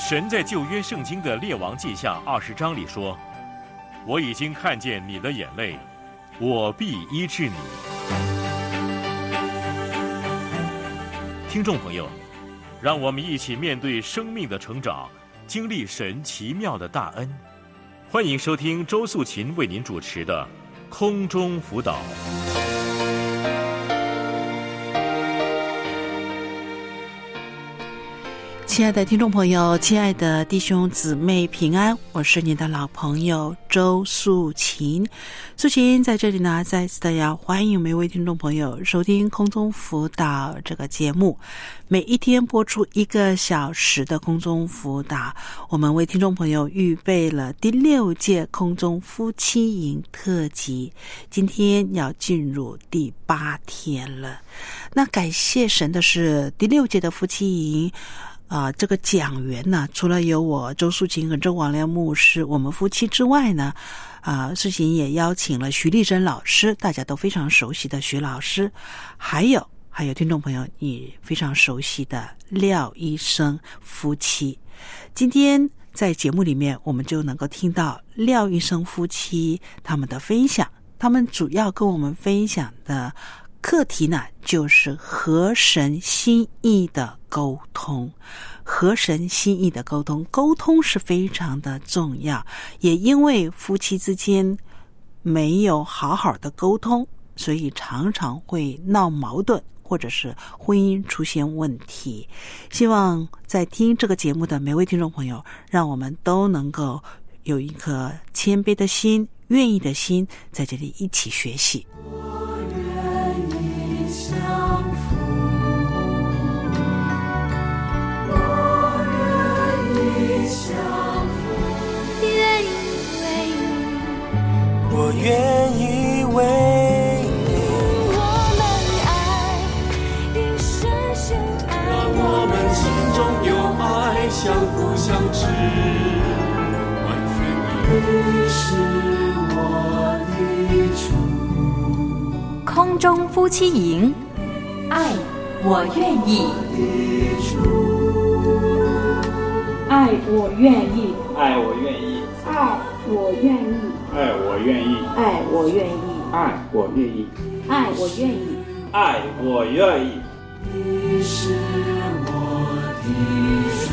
神在旧约圣经的列王记下20章里说，我已经看见你的眼泪，我必医治你。听众朋友，让我们一起面对生命的成长，经历神奇妙的大恩。欢迎收听周素琴为您主持的空中辅导。 亲爱的听众朋友，亲爱的弟兄姊妹平安，我是你的老朋友周素琴。素琴在这里呢，再次的要欢迎每位听众朋友收听空中辅导这个节目。每一天播出1个小时的空中辅导，我们为听众朋友预备了第6届空中夫妻营特辑，今天要进入第8天了。那感谢神的是，第6届的夫妻营这个讲员呢，除了有我周素琴和周王亮牧师我们夫妻之外呢，素琴也邀请了徐丽珍老师，大家都非常熟悉的徐老师，还有听众朋友你非常熟悉的廖医生夫妻。今天在节目里面，我们就能够听到廖医生夫妻他们的分享，他们主要跟我们分享的课题呢，就是合神心意的沟通。合神心意的沟通，沟通是非常的重要，也因为夫妻之间没有好好的沟通，所以常常会闹矛盾，或者是婚姻出现问题。希望在听这个节目的每位听众朋友，让我们都能够有一颗谦卑的心，愿意的心，在这里一起学习。 我愿意为你，我们爱因深深爱，让我们心中有爱，相互相知，完全你是我的主。 空中夫妻营，爱我愿意， 爱我愿意， 爱我愿意， 爱我愿意， 爱我愿意， 爱我愿意， 爱我愿意， 爱我愿意， 爱我愿意。 你是我的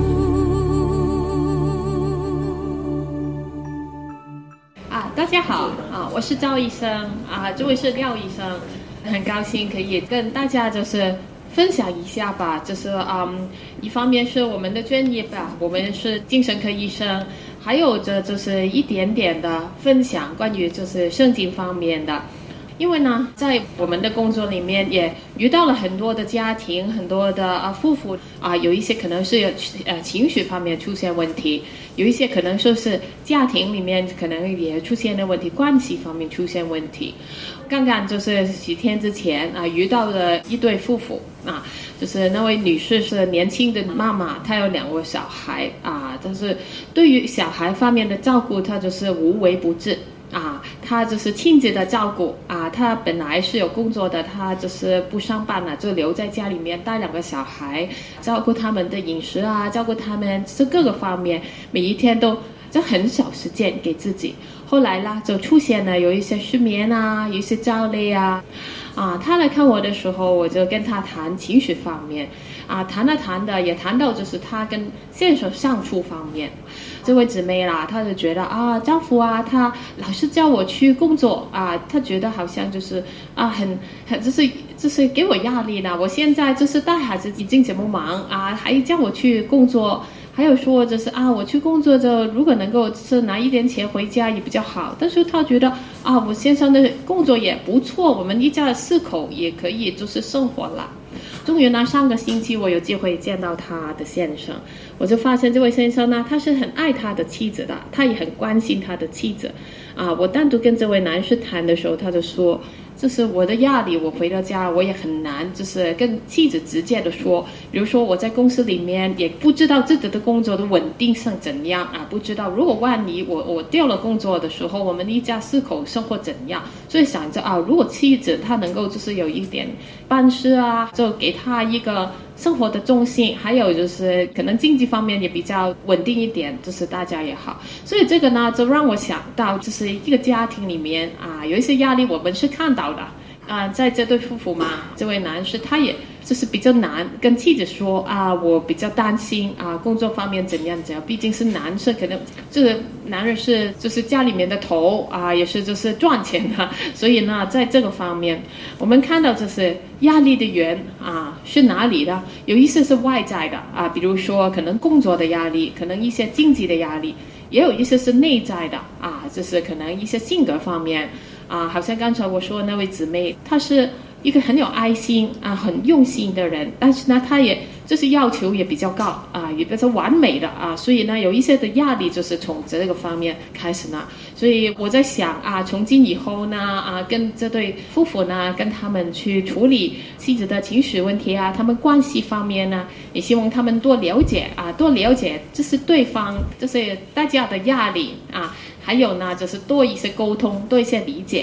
主。大家好我是赵医生这位是廖医生，很高兴可以跟大家就是分享一下吧，就是一方面是我们的专业吧，我们是精神科医生，还有就是一点点的分享关于就是圣经方面的。因为呢，在我们的工作里面也遇到了很多的家庭，很多的夫妇有一些可能是情绪方面出现问题，有一些可能说是家庭里面可能也出现了问题，关系方面出现问题。刚刚就是几天之前遇到了一对夫妇就是那位女士是年轻的妈妈，她有2个小孩但是对于小孩方面的照顾，她就是无微不至她就是亲自的照顾她本来是有工作的，她就是不上班了，就留在家里面带2个小孩，照顾他们的饮食照顾他们是各个方面，每一天都就很少时间给自己。后来啦，就出现了有一些失眠有一些焦虑他来看我的时候，我就跟他谈情绪方面谈的也谈到就是他跟先生相处方面。这位姊妹啦，她就觉得丈夫他老是叫我去工作她觉得好像就是很就是给我压力呢。我现在就是带孩子已经这么忙还叫我去工作，还有说就是我去工作就如果能够是拿一点钱回家也比较好。但是他觉得我先生的工作也不错，我们一家4口也可以就是生活了。终于呢，上个星期我有机会见到他的先生，我就发现这位先生呢，他是很爱他的妻子的，他也很关心他的妻子我单独跟这位男士谈的时候，他就说这是我的压力，我回到家我也很难就是跟妻子直接的说，比如说我在公司里面也不知道自己的工作的稳定性怎样不知道如果万一我掉了工作的时候，我们一家4口生活怎样。所以想着如果妻子她能够就是有一点办事就给她一个生活的重心，还有就是可能经济方面也比较稳定一点，就是大家也好。所以这个呢，就让我想到，就是一个家庭里面啊，有一些压力我们是看到的啊，在这对夫妇嘛，这位男士他也就是比较难跟妻子说啊，我比较担心啊，工作方面怎样，毕竟是男生，可能这个男人是就是家里面的头啊，也是就是赚钱的，所以呢，在这个方面，我们看到就是压力的源啊是哪里的？有一些是外在的啊，比如说可能工作的压力，可能一些经济的压力，也有一些是内在的啊，就是可能一些性格方面啊，好像刚才我说的那位姊妹，她是一个很有爱心啊，很用心的人，但是呢，他也就是要求也比较高啊，也比较完美的啊，所以呢，有一些的压力就是从这个方面开始呢。所以我在想啊，从今以后呢啊，跟这对夫妇呢，跟他们去处理妻子的情绪问题啊，他们关系方面呢，也希望他们多了解啊，多了解就是对方，就是大家的压力啊，还有呢，就是多一些沟通，多一些理解。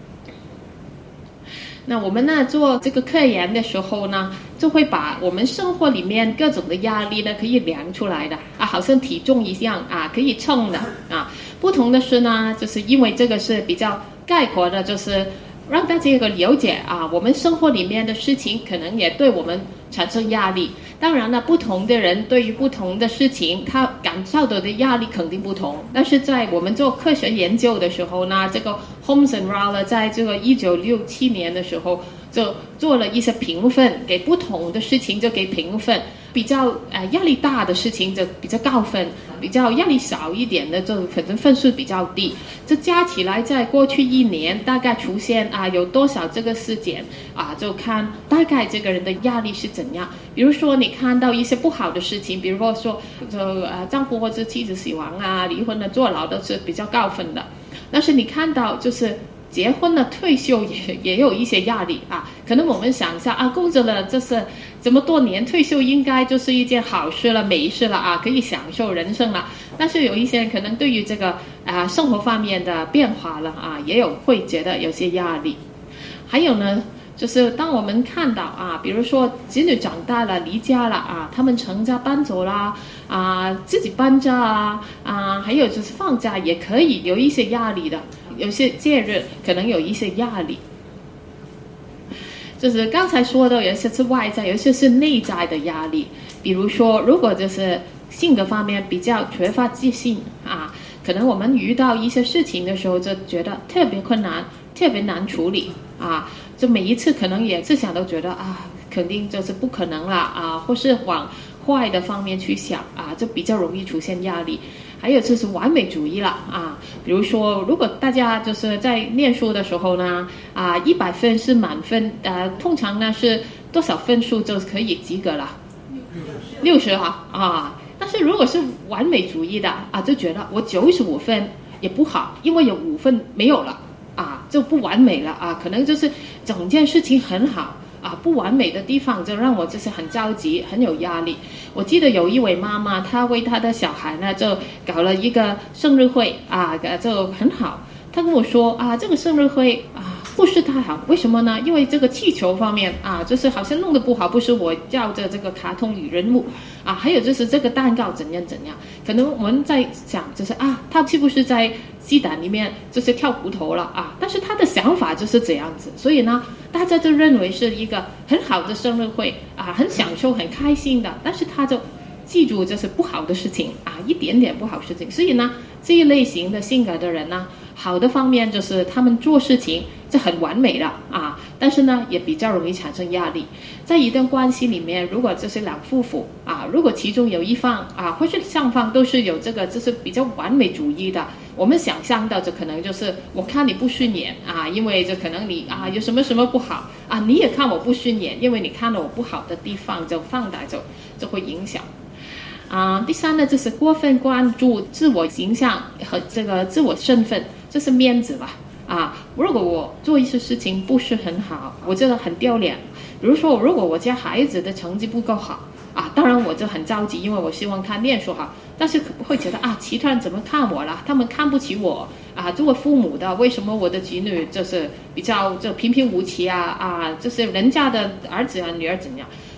那我们呢做这个科研的时候呢，就会把我们生活里面各种的压力呢可以量出来的啊，好像体重一样啊，可以称的啊。不同的是呢，就是因为这个是比较概括的，就是让大家一个了解啊，我们生活里面的事情可能也对我们产生压力。当然了，不同的人对于不同的事情，他感受到的压力肯定不同。但是在我们做科学研究的时候呢，这个 Holmes and Rawler 在这个1967年的时候就做了一些评分，给不同的事情就给评分，比较压力大的事情就比较高分，比较压力少一点的就可能分数比较低。这加起来在过去1年大概出现啊有多少这个事件啊，就看大概这个人的压力是怎样。比如说你看到一些不好的事情，比如说丈夫或者妻子死亡啊、离婚的、坐牢都是比较高分的。但是你看到就是结婚了、退休也有一些压力啊。可能我们想一下啊，工作了这是这么多年，退休应该就是一件好事了、美事了啊，可以享受人生了。但是有一些人可能对于这个生活方面的变化了啊，也有会觉得有些压力。还有呢，就是当我们看到啊，比如说子女长大了、离家了啊，他们成家搬走啦啊，自己搬家啊，还有就是放假也可以有一些压力的。有些节日可能有一些压力，就是刚才说的，有些是外在，有些是内在的压力。比如说，如果就是性格方面比较缺乏自信啊，可能我们遇到一些事情的时候，就觉得特别困难、特别难处理啊，就每一次可能也至少都觉得啊，肯定就是不可能了啊，或是往坏的方面去想啊，就比较容易出现压力。还有就是完美主义了啊，比如说，如果大家就是在念书的时候呢啊，100分是满分，通常呢是多少分数就可以及格了？60啊。但是如果是完美主义的啊，就觉得我95分也不好，因为有5分没有了啊，就不完美了啊，可能就是整件事情很好。啊，不完美的地方就让我就是很着急，很有压力。我记得有一位妈妈，她为她的小孩呢就搞了一个生日会啊，就很好。她跟我说啊，这个生日会啊不是太好，为什么呢？因为这个气球方面啊，就是好像弄得不好，不是我叫的这个卡通女人物啊，还有就是这个蛋糕怎样怎样。可能我们在想就是啊，她是不是在鸡蛋里面就是跳骨头了啊？但是他的想法就是这样子，所以呢，大家就认为是一个很好的生日会啊，很享受、很开心的。但是他就记住这是不好的事情啊，一点点不好事情。所以呢，这一类型的性格的人呢，好的方面就是他们做事情是很完美的啊，但是呢，也比较容易产生压力。在一段关系里面，如果这是两夫妇啊，如果其中有一方啊，或是双方都是有这个就是比较完美主义的，我们想象到这可能就是我看你不顺眼啊，因为这可能你啊有什么什么不好啊，你也看我不顺眼，因为你看了我不好的地方就放大就会影响。第三呢，就是过分关注自我形象和这个自我身份，这是面子吧。如果我做一些事情不是很好，我觉得很丢脸。比如说，如果我家孩子的成绩不够好当然我就很着急，因为我希望他念书好，但是会觉得其他人怎么看我了？他们看不起我作为父母的，为什么我的子女就是比较就平平无奇就是人家的儿子女儿怎样？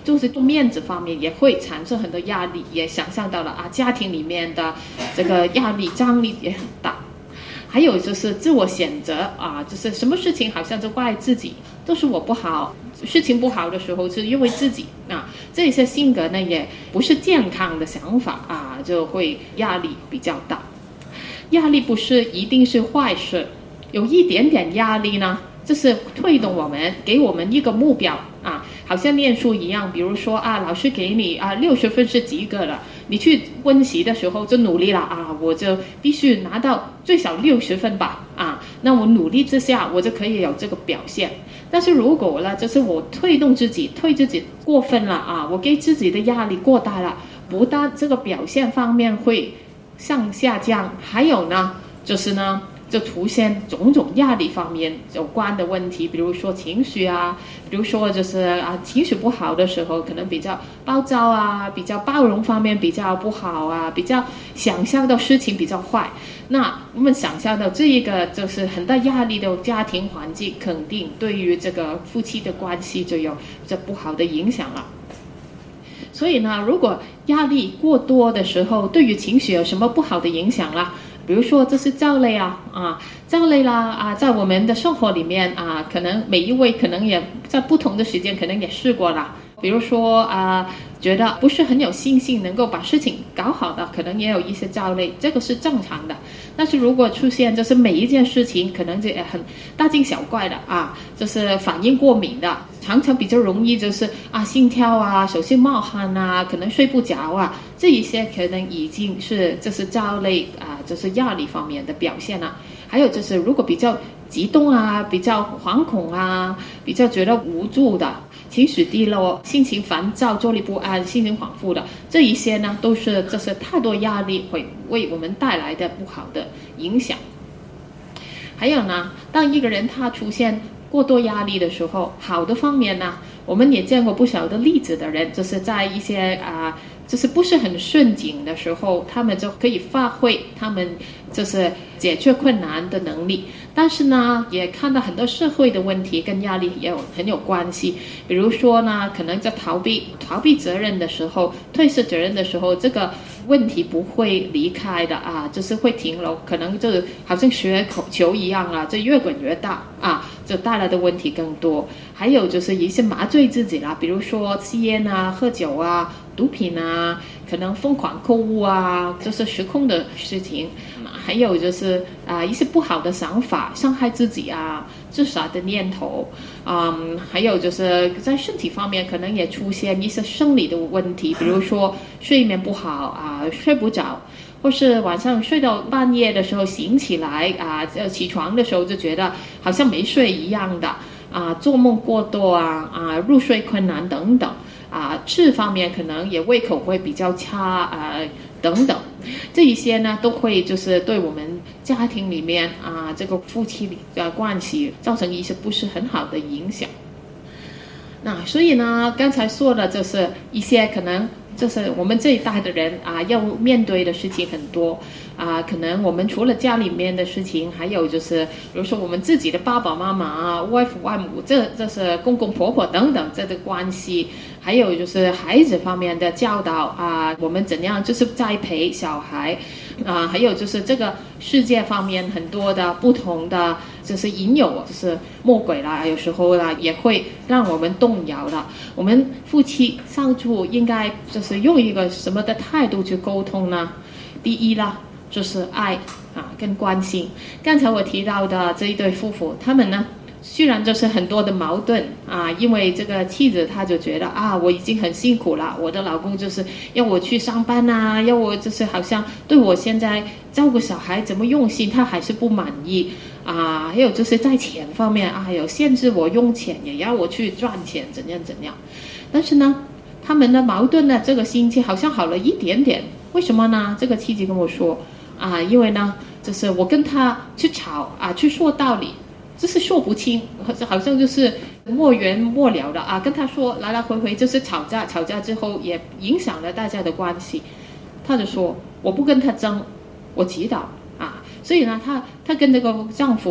就是做面子方面也会产生很多压力，也想象到了啊，家庭里面的这个压力张力也很大。还有就是自我谴责啊，就是什么事情好像就怪自己，都是我不好，事情不好的时候是因为自己啊，这些性格呢也不是健康的想法啊，就会压力比较大。压力不是一定是坏事，有一点点压力呢，这是推动我们，给我们一个目标啊，好像念书一样，比如说啊，老师给你啊60分是及格了，你去温习的时候就努力了啊，我就必须拿到最少60分吧啊，那我努力之下我就可以有这个表现。但是如果呢，就是我推自己过分了啊，我给自己的压力过大了，不但这个表现方面会向下降，还有呢就是呢就出现种种压力方面有关的问题，比如说情绪啊，比如说就是啊情绪不好的时候可能比较暴躁啊，比较包容方面比较不好啊，比较想象到事情比较坏。那我们想象到这一个就是很大压力的家庭环境，肯定对于这个夫妻的关系就有这不好的影响了。所以呢，如果压力过多的时候，对于情绪有什么不好的影响啦？比如说这是焦虑焦虑啦啊，在我们的生活里面啊，可能每一位可能也在不同的时间可能也试过啦。比如说觉得不是很有信心能够把事情搞好的，可能也有一些焦虑，这个是正常的。但是如果出现就是每一件事情可能就很大惊小怪的啊，就是反应过敏的，常常比较容易就是啊心跳啊，手心冒汗啊，可能睡不着啊，这一些可能已经是就是焦虑啊，就是压力方面的表现了。还有就是如果比较激动啊，比较惶恐啊，比较觉得无助的，情绪低落，心情烦躁，坐立不安，心情恍惚的，这一些呢都是这是太多压力会为我们带来的不好的影响。还有呢，当一个人他出现过多压力的时候，好的方面呢，我们也见过不少的例子的人，就是在一些就是不是很顺境的时候，他们就可以发挥他们就是解决困难的能力。但是呢，也看到很多社会的问题跟压力也很有关系。比如说呢，可能在逃避责任的时候，推卸责任的时候，这个问题不会离开的啊，就是会停留，可能就好像雪球一样啊，就越滚越大啊，就带来的问题更多。还有就是一些麻醉自己啦，比如说吸烟啊、喝酒啊、毒品啊，可能疯狂购物啊，就是失控的事情。还有就是一些不好的想法，伤害自己啊，自杀的念头，还有就是在身体方面可能也出现一些生理的问题，比如说睡眠不好啊，睡不着，或是晚上睡到半夜的时候醒起来起床的时候就觉得好像没睡一样的做梦过多入睡困难等等吃方面可能也胃口会比较差等等，这一些呢都会就是对我们家庭里面这个夫妻的关系造成一些不是很好的影响。那所以呢，刚才说的就是一些可能就是我们这一代的人要面对的事情很多可能我们除了家里面的事情，还有就是比如说我们自己的爸爸妈妈外父外母，这是公公婆婆等等这个关系，还有就是孩子方面的教导我们怎样就是栽培小孩还有就是这个世界方面很多的不同的就是引诱，就是魔鬼啦，有时候啦也会让我们动摇了。我们夫妻相处应该就是用一个什么的态度去沟通呢？第一啦，就是爱跟关心。刚才我提到的这一对夫妇，他们呢虽然就是很多的矛盾因为这个妻子她就觉得我已经很辛苦了，我的老公就是要我去上班要我就是好像对我现在照顾小孩怎么用心，他还是不满意还有就是在钱方面有限制我用钱，也要我去赚钱怎样。但是呢，他们的矛盾呢这个星期好像好了一点点。为什么呢？这个妻子跟我说因为呢就是我跟他去吵去说道理，就是说不清，好像就是没完没了的跟他说来来回回就是吵架之后也影响了大家的关系。他就说我不跟他争，我祈祷所以呢她跟这个丈夫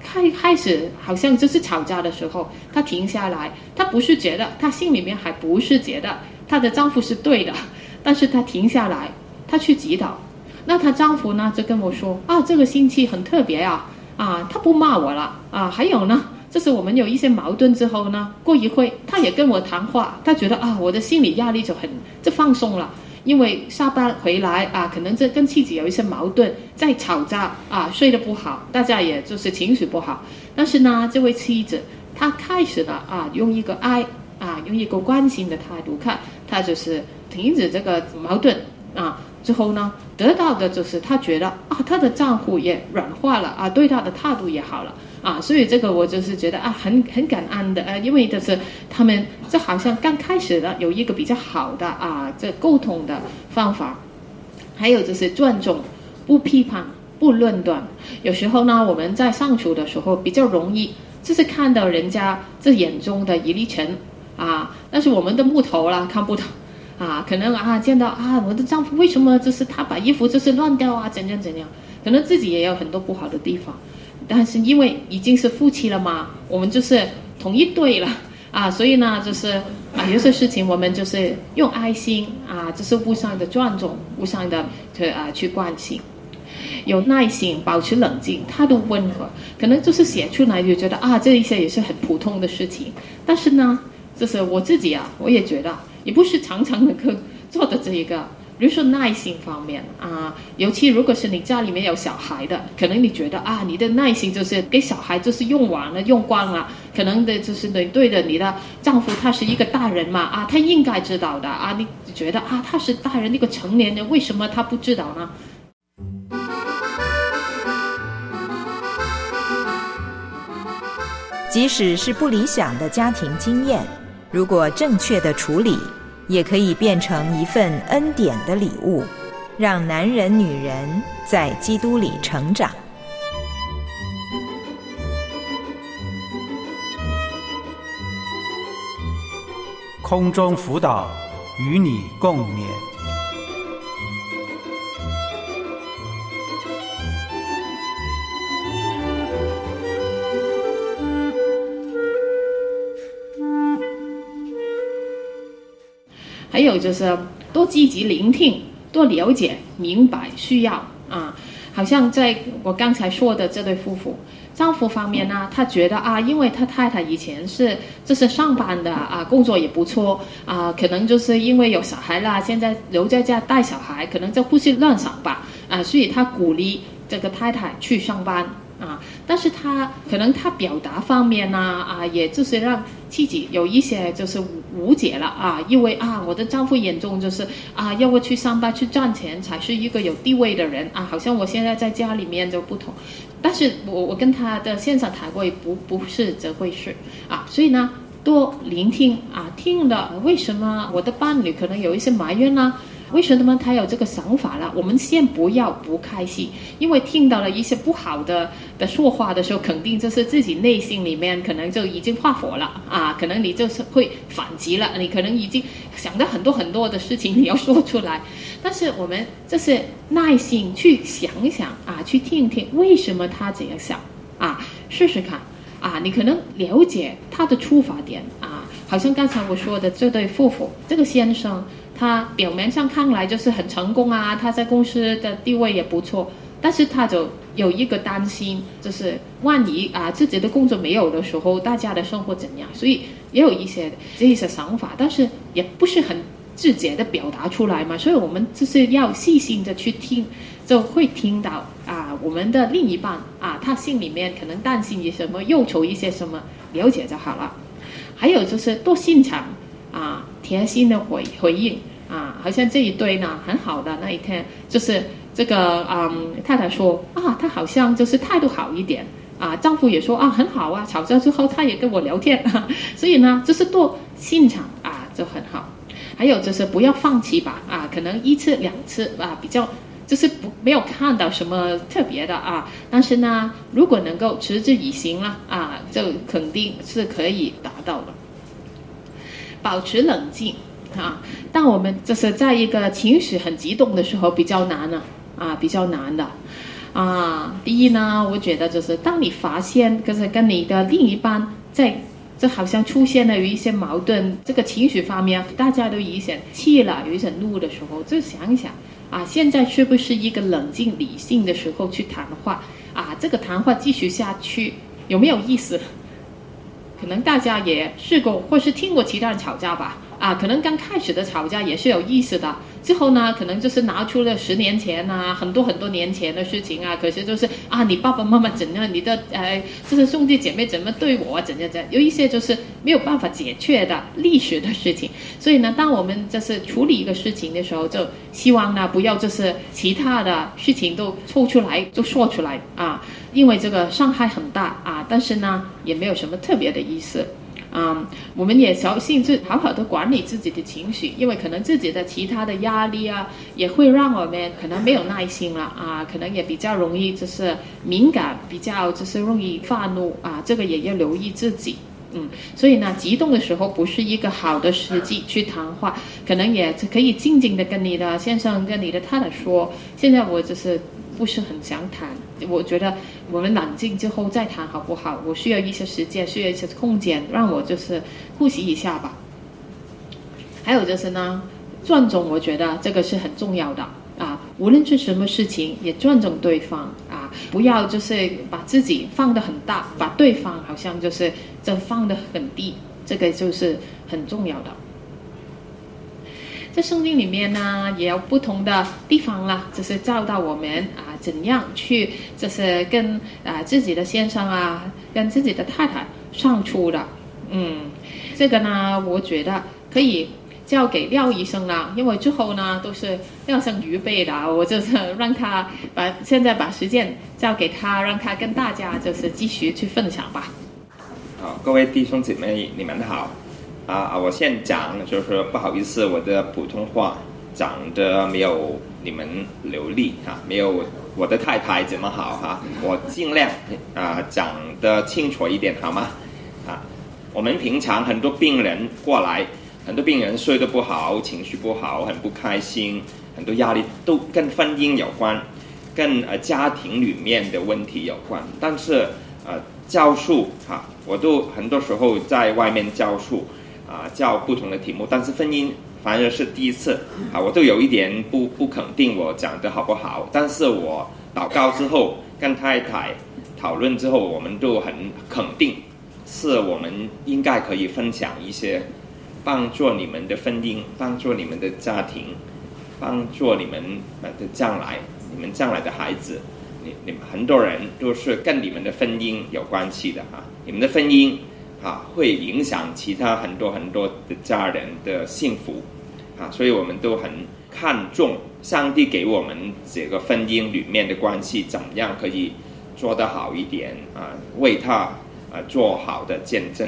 开始好像就是吵架的时候，她停下来，她不是觉得，她心里面还不是觉得她的丈夫是对的，但是她停下来，她去祈祷。那她丈夫呢就跟我说啊，这个星期很特别啊，他不骂我了啊，还有呢，就是我们有一些矛盾之后呢，过一会他也跟我谈话，他觉得我的心理压力就放松了。因为下班回来可能这跟妻子有一些矛盾，在吵架睡得不好，大家也就是情绪不好。但是呢，这位妻子她开始了用一个爱用一个关心的态度看，她就是停止这个矛盾之后呢，得到的就是她觉得她的丈夫也软化了对她的态度也好了。所以这个我就是觉得很感恩的因为就是他们就好像刚开始的有一个比较好的这沟通的方法。还有就是尊重，不批判，不论断。有时候呢，我们在相处的时候比较容易就是看到人家这眼中的一粒尘但是我们的木头啦看不到可能见到我的丈夫为什么就是他把衣服就是乱掉怎样，可能自己也有很多不好的地方。但是因为已经是夫妻了嘛，我们就是同一对了所以呢就是有些事情我们就是用爱心就是互相的尊重，互相的去关心，有耐心，保持冷静，态度温和。可能就是写出来就觉得这一些也是很普通的事情，但是呢就是我自己我也觉得也不是常常能够做的这一个。比如说耐心方面尤其如果是你家里面有小孩的，可能你觉得你的耐心就是给小孩就是用完了用光了，可能的就是你对着你的丈夫他是一个大人嘛他应该知道的你觉得他是大人一个成年人，为什么他不知道呢？ 即使是不理想的家庭经验，如果正确的处理，也可以变成一份恩典的礼物，让男人女人在基督里成长。 空中辅导，与你共勉。 还有就是多积极聆听，多了解明白需要好像在我刚才说的这对夫妇，丈夫方面呢，他觉得因为他太太以前就是上班的工作也不错可能就是因为有小孩啦，现在留在家带小孩，可能在胡思乱想吧所以他鼓励这个太太去上班但是他可能他表达方面呢也就是让妻子有一些就是误解了因为我的丈夫眼中就是要我去上班去赚钱才是一个有地位的人好像我现在在家里面就不同。但是我跟他的先生谈过，不是这回事所以呢多聆听听了为什么我的伴侣可能有一些埋怨呢？为什么他有这个想法了？我们先不要不开心，因为听到了一些不好的说话的时候，肯定就是自己内心里面可能就已经发火了可能你就是会反击了，你可能已经想到很多很多的事情你要说出来。但是我们就是耐心去想一想去听听为什么他这样想试试看你可能了解他的出发点好像刚才我说的这对夫妇，这个先生他表面上看来就是很成功他在公司的地位也不错，但是他就有一个担心，就是万一自己的工作没有的时候，大家的生活怎样，所以也有一些这些想法，但是也不是很直接的表达出来嘛，所以我们就是要细心的去听，就会听到我们的另一半他心里面可能担心一些什么，忧愁一些什么，了解就好了。还有就是多心肠贴心的回应好像这一对呢很好的那一天，就是这个太太说她好像就是态度好一点丈夫也说很好吵架之后他也跟我聊天所以呢就是多心肠就很好。还有就是不要放弃吧可能一次两次比较就是没有看到什么特别的但是呢如果能够持之以恒了就肯定是可以达到的。保持冷静当我们就是在一个情绪很激动的时候比较难比较难的第一呢，我觉得就是当你发现就是跟你的另一半在这好像出现了有一些矛盾，这个情绪方面大家都有一些气了，有一些怒的时候，就想一想现在是不是一个冷静理性的时候去谈话这个谈话继续下去有没有意思？可能大家也试过或是听过其他人吵架吧可能刚开始的吵架也是有意思的，之后呢可能就是拿出了10年前很多年前的事情可是就是你爸爸妈妈怎样，你的就是兄弟姐妹怎么对我怎样，有一些就是没有办法解决的历史的事情。所以呢当我们就是处理一个事情的时候，就希望呢不要就是其他的事情都抽出来就说出来因为这个伤害很大但是呢也没有什么特别的意思。我们也小心就好好的管理自己的情绪，因为可能自己的其他的压力也会让我们可能没有耐心了可能也比较容易就是敏感，比较就是容易发怒这个也要留意自己。所以呢激动的时候不是一个好的时机去谈话，可能也可以静静的跟你的先生跟你的太太说，现在我就是不是很想谈，我觉得我们冷静之后再谈好不好？我需要一些时间，需要一些空间，让我就是呼吸一下吧。还有就是呢尊重，我觉得这个是很重要的无论是什么事情也尊重对方不要就是把自己放得很大，把对方好像就是这放得很低，这个就是很重要的。在圣经里面呢也有不同的地方啦，就是教导我们怎样去就是跟自己的先生跟自己的太太相处的。这个呢我觉得可以交给廖医生了，因为之后呢都是廖医生预备的，我就是让他现在把时间交给他，让他跟大家就是继续去分享吧。 各位弟兄姐妹你们好我现讲就是不好意思，我的普通话讲得没有你们流利没有我的太太这么好我尽量讲得清楚一点好吗？我们平常很多病人过来，很多病人睡得不好，情绪不好，很不开心，很多压力都跟婚姻有关，跟家庭里面的问题有关。但是教书我都很多时候在外面教书教不同的题目，但是婚姻反而是第一次我都有一点不肯定我讲得好不好。但是我祷告之后跟太太讨论之后，我们都很肯定是我们应该可以分享一些帮助你们的婚姻，帮助你们的家庭，帮助你们的将来，你们将来的孩子，你们很多人都是跟你们的婚姻有关系的你们的婚姻会影响其他很多的家人的幸福所以我们都很看重上帝给我们这个婚姻里面的关系怎么样可以做得好一点为他做好的见证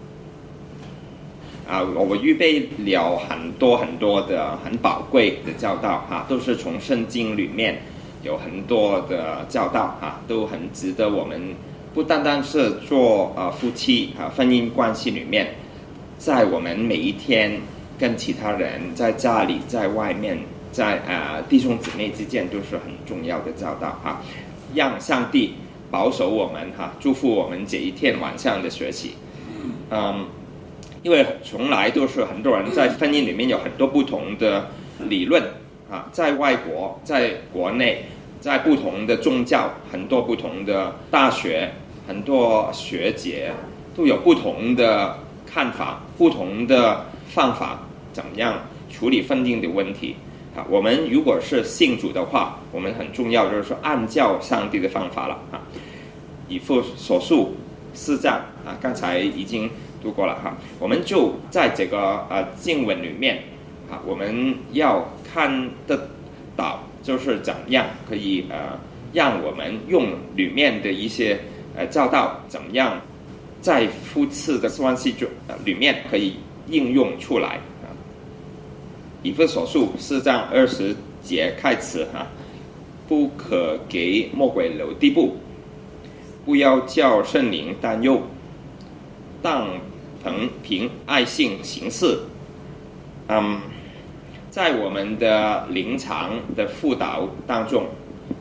我预备了很多的很宝贵的教导都是从圣经里面有很多的教导都很值得我们不单单是做夫妻婚姻关系里面，在我们每一天跟其他人在家里在外面在弟兄姊妹之间都是很重要的教导让上帝保守我们祝福我们这一天晚上的学习因为从来都是很多人在婚姻里面有很多不同的理论在外国在国内在不同的宗教，很多不同的大学，很多学姐都有不同的看法，不同的方法怎么样处理婚姻的问题我们如果是信主的话，我们很重要就是说按照上帝的方法了以弗所书4章刚才已经读过了我们就在这个经文里面我们要看得到就是怎样可以让我们用里面的一些教导怎么样在夫妻的关系里面可以应用出来以弗所书4章20节开始不可给魔鬼留地步，不要叫圣灵担忧，当凭爱心行事在我们的临场的辅导当中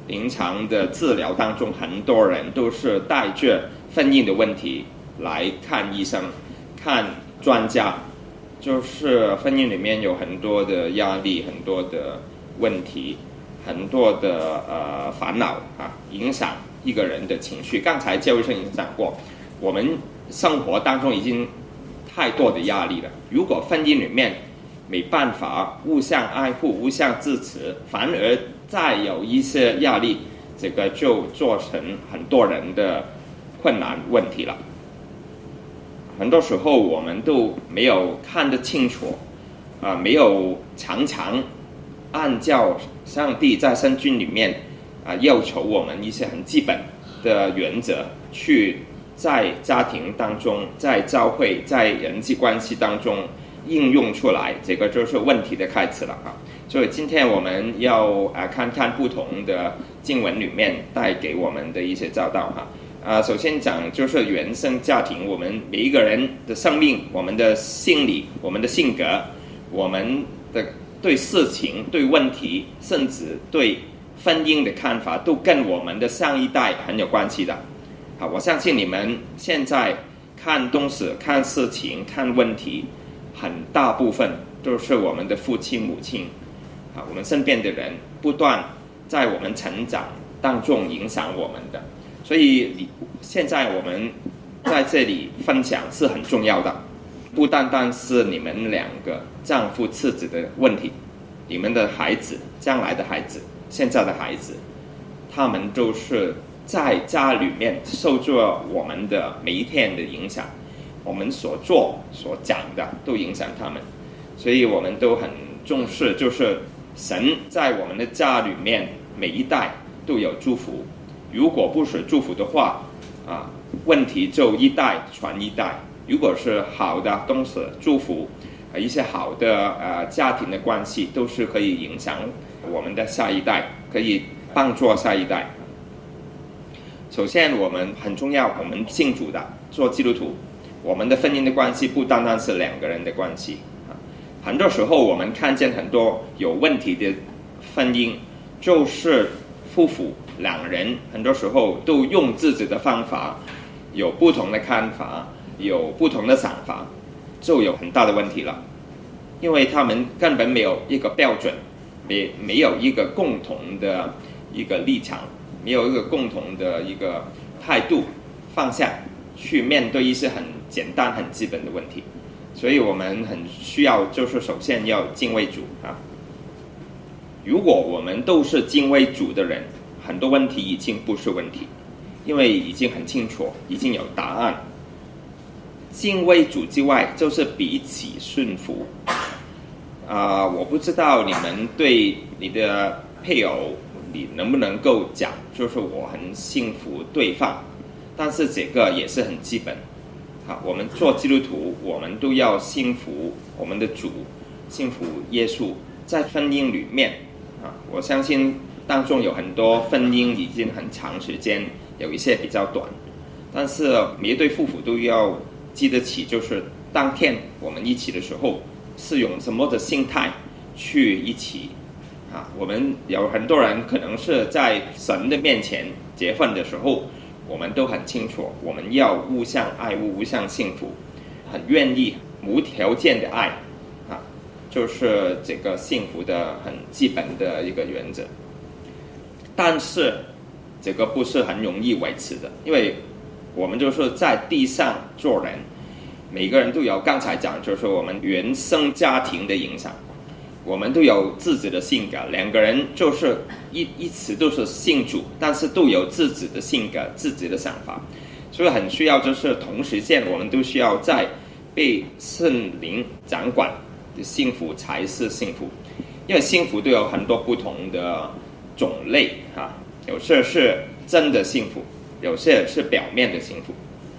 平常的治疗当中，很多人都是带着婚姻的问题来看医生、看专家，就是婚姻里面有很多的压力、很多的问题、很多的烦恼影响一个人的情绪。刚才教医生已经讲过，我们生活当中已经太多的压力了，如果婚姻里面没办法互相爱护、互相支持，反而再有一些压力，这个就造成很多人的困难问题了。很多时候我们都没有看得清楚，没有常常按照上帝在圣经里面要求我们一些很基本的原则，去在家庭当中、在教会、在人际关系当中应用出来，这个就是问题的开始了所以今天我们要看看不同的经文里面带给我们的一些教导首先讲就是原生家庭，我们每一个人的生命、我们的心理、我们的性格、我们的对事情、对问题，甚至对婚姻的看法，都跟我们的上一代很有关系的我相信你们现在看东西、看事情、看问题，很大部分都是我们的父亲、母亲我们身边的人不断在我们成长当中影响我们的，所以现在我们在这里分享是很重要的，不单单是你们两个丈夫妻子的问题，你们的孩子、将来的孩子、现在的孩子，他们都是在家里面受着我们的每一天的影响，我们所做所讲的都影响他们，所以我们都很重视，就是神在我们的家里面每一代都有祝福，如果不是祝福的话问题就一代传一代。如果是好的东西、祝福一些好的家庭的关系，都是可以影响我们的下一代，可以帮助下一代。首先我们很重要，我们信主的做基督徒，我们的婚姻的关系不单单是两个人的关系很多时候我们看见很多有问题的婚姻，就是夫妇两人很多时候都用自己的方法，有不同的看法，有不同的想法，就有很大的问题了。因为他们根本没有一个标准，没有一个共同的一个立场，没有一个共同的一个态度方向去面对一些很简单很基本的问题。所以我们很需要，就是首先要敬畏主如果我们都是敬畏主的人，很多问题已经不是问题，因为已经很清楚，已经有答案。敬畏主之外，就是彼此顺服我不知道你们对你的配偶，你能不能够讲，就是我很信服对方，但是这个也是很基本我们做基督徒，我们都要信服我们的主，信服耶稣。在婚姻里面我相信当中有很多婚姻已经很长时间，有一些比较短，但是每一对夫妇都要记得起，就是当天我们一起的时候是用什么的心态去一起我们有很多人可能是在神的面前结婚的时候，我们都很清楚，我们要互相爱护、互相幸福，很愿意无条件的爱就是这个幸福的很基本的一个原则。但是这个不是很容易维持的，因为我们就是在地上做人，每个人都有刚才讲，就是我们原生家庭的影响，我们都有自己的性格，两个人就是一直都是信主，但是都有自己的性格、自己的想法，所以很需要就是同时间我们都需要在被圣灵掌管的幸福才是幸福。因为幸福都有很多不同的种类有些是真的幸福，有些是表面的幸福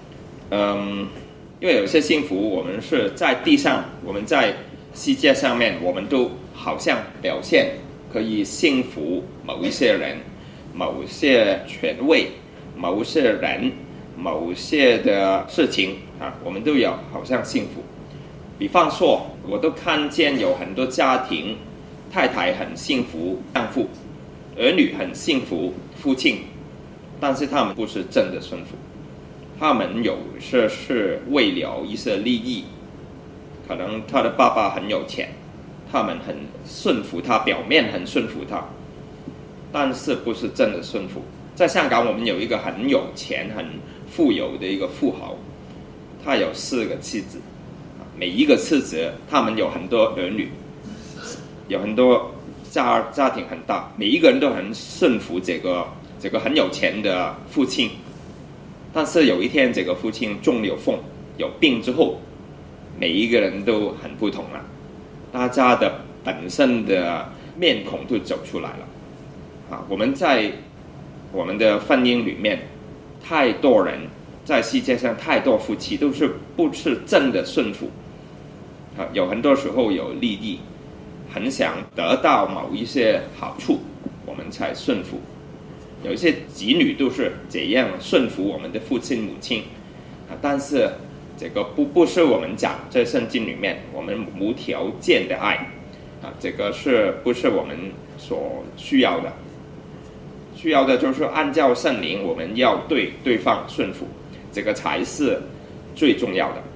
因为有些幸福我们是在地上，我们在世界上面，我们都好像表现可以幸福某一些人、某些权位、某些人、某些的事情我们都有好像幸福。比方说我都看见有很多家庭太太很幸福丈夫儿女很幸福父亲，但是他们不是真的顺服，他们有时是为了一些利益，可能他的爸爸很有钱，他们很顺服他，表面很顺服他，但是不是真的顺服。在香港我们有一个很有钱很富有的一个富豪，他有4个妻子，每一个妻子他们有很多儿女，有很多家庭很大，每一个人都很顺服这个很有钱的父亲。但是有一天这个父亲中了风有病之后，每一个人都很不同了，大家的本身的面孔都走出来了。我们在我们的婚姻里面，太多人在世界上，太多夫妻都是不是真的顺服，有很多时候有利益，很想得到某一些好处，我们才顺服。有一些子女都是这样顺服我们的父亲母亲，但是这个不是我们讲在圣经里面我们无条件的爱，这个不是我们所需要的。需要的就是按照圣灵，我们要对对方顺服，这个才是最重要的。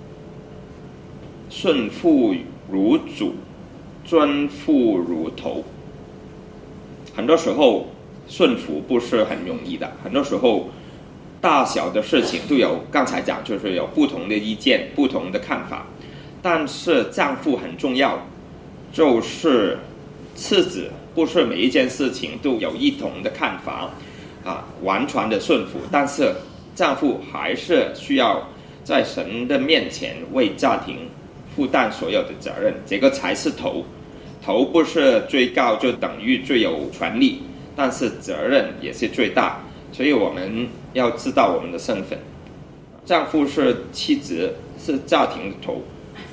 顺父如主，尊父如头。很多时候顺服不是很容易的，很多时候大小的事情都有，刚才讲就是有不同的意见，不同的看法。但是丈夫很重要，就是妻子不是每一件事情都有一同的看法完全的顺服，但是丈夫还是需要在神的面前为家庭负担所有的责任，这个才是头。头不是最高就等于最有权利，但是责任也是最大，所以我们要知道我们的身份。丈夫是妻子，是家庭的头。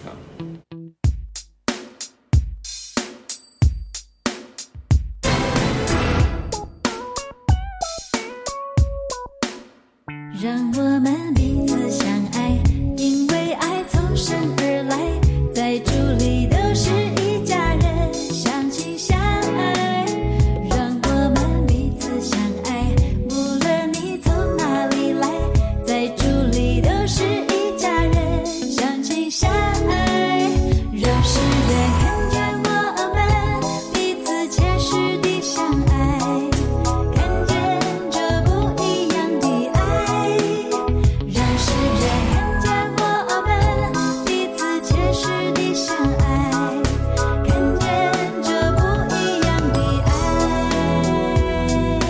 让我们彼此相爱，因为爱从神而来，在主里都是一家人，相亲相爱。让我们彼此相爱，无论你从哪里来，在主里都是一家人，相亲相爱。让世人看见我们彼此切实的相爱，看见这不一样的爱。让世人看见我们彼此切实的相爱，看见这不一样的爱。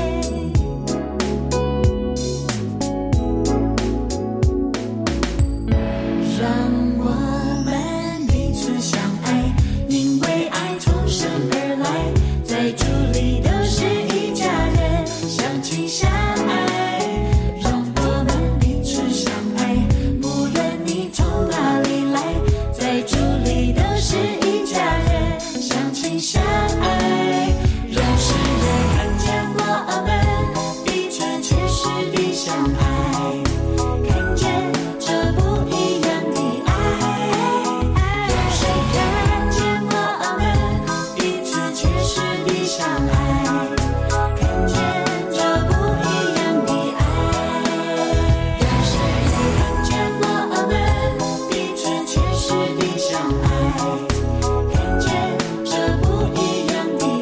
让我们彼此相爱，因为爱从神而来，在主里都是一家人，相亲相爱。让我们彼此相爱，无论你从哪里来，在主里都是一家人，相亲相爱。让世人看见我们彼此切实的相爱，看见这不一样的爱。让谁看见我们彼此切实的相爱，看见这不一样的爱。让谁看见我们彼此切实的相爱，看见这不一样的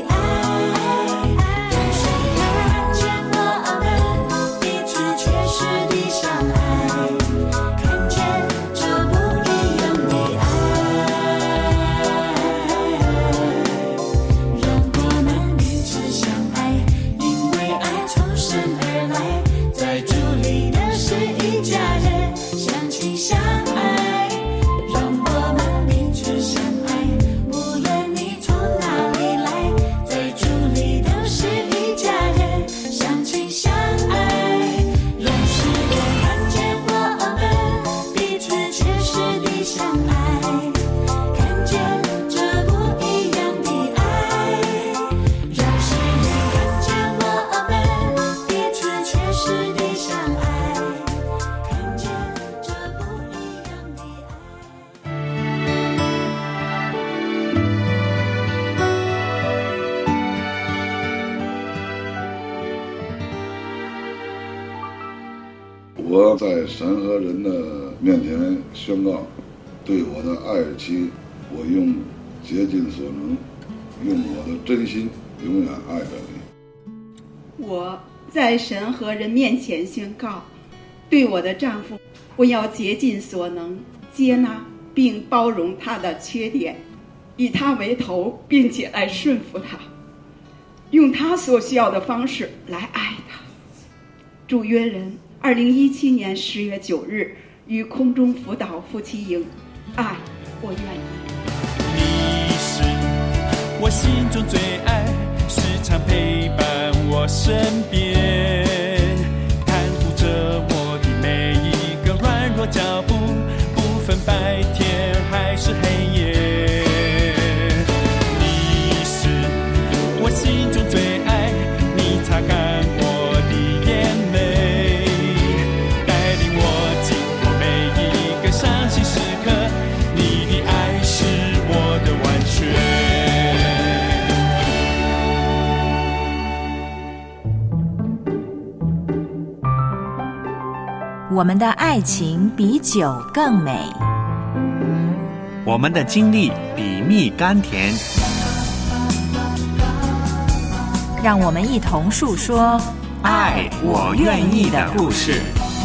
我在神和人的面前宣告，对我的爱妻，我用竭尽所能，用我的真心永远爱着你。 我在神和人面前宣告，对我的丈夫，我要竭尽所能接纳并包容他的缺点，以他为头，并且来顺服他，用他所需要的方式来爱他。祝约人2017年10月9日于空中辅导夫妻营，爱我愿意。 你是我心中最爱，时常陪伴我身边，看顾着我的每一个软弱脚步，不分白天还是黑夜。你是我心中最爱，你擦干我的眼泪，带领我经过每一个伤心时刻，你的爱是我的完全。 我们的爱情比酒更美， 我们的经历比蜜甘甜。 让我们一同述说爱我愿意的故事。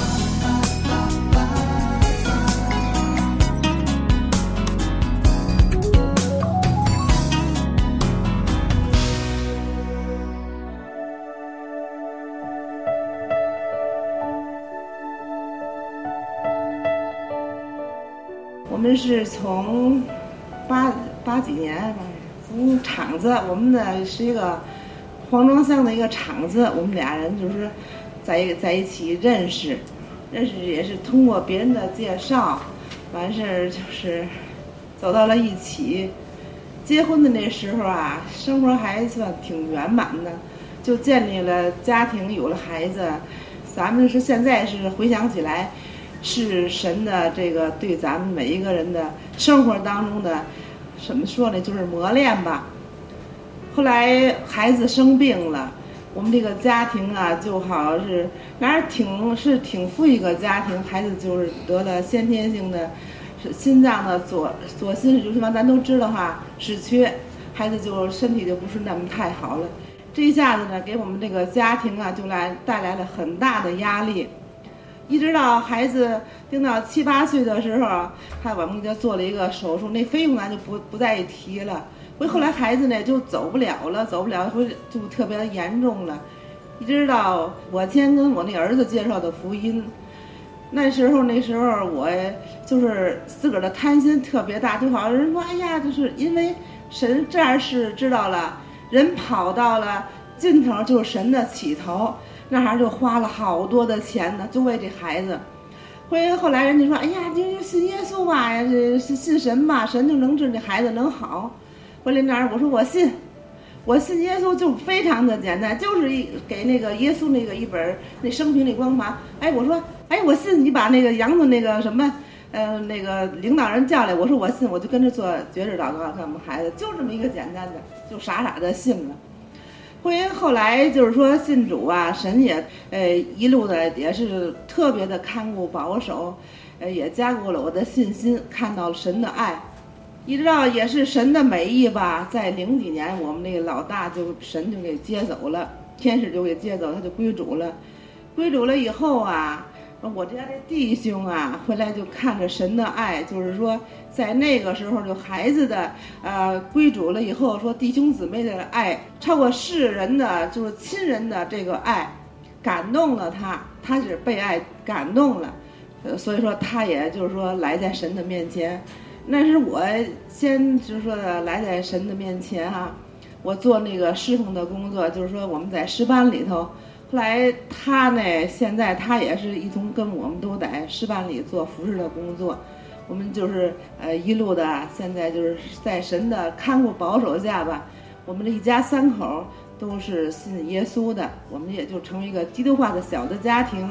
我们是从八几年吧，从厂子，我们的是一个黄庄乡的一个厂子，我们俩人就是在一起认识也是通过别人的介绍，完事就是走到了一起。结婚的那时候啊，生活还算挺圆满的，就建立了家庭，有了孩子。咱们是现在是回想起来，是神的这个对咱们每一个人的生活当中的怎么说呢，就是磨练吧。后来孩子生病了，我们这个家庭啊，就好是哪儿挺富一个家庭，孩子就是得了先天性的心脏的左心室球菌，咱都知道哈，室缺，孩子就身体就不是那么太好了。这一下子呢，给我们这个家庭啊，就带来了很大的压力。一直到孩子定到7、8岁的时候，我们给他做了一个手术，那费用咱就不再提了。后来孩子呢就走不了，就特别严重了。一直到我先跟我那儿子介绍的福音，那时候我就是自个儿的贪心特别大，就好像人说，哎呀，就是因为神这样是知道了，人跑到了尽头就是神的起头。那孩儿就花了好多的钱呢，就为这孩子。后来人家说，哎呀，就信耶稣吧呀，信神吧，神就能治这孩子能好。后来那儿我说我信耶稣就非常的简单，就是给那个耶稣那个一本那生平那光盘。我说我信，你把那个杨子那个什么那个领导人叫来，我说我信，我就跟着做绝志祷告，给我们孩子就这么一个简单的，就傻傻的信了。后来就是说信主啊，神也一路的也是特别的看顾保守，也加固了我的信心，看到了神的爱。一直到也是神的美意吧，在00几年我们那个老大神就给接走了，天使就给接走，他就归主了。归主了以后啊，我家这弟兄啊回来就看着神的爱，就是说在那个时候就孩子的归主了以后，说弟兄姊妹的爱超过世人的就是亲人的这个爱感动了他是被爱感动了，所以说他也就是说来在神的面前。那是我先就是说来在神的面前啊，我做那个侍奉的工作，就是说我们在诗班里头。后来他呢，现在他也是一同跟我们都在诗班里做服侍的工作。我们就是一路的，现在就是在神的看顾保守下吧，我们这一家3口都是信耶稣的，我们也就成为一个基督化的小的家庭。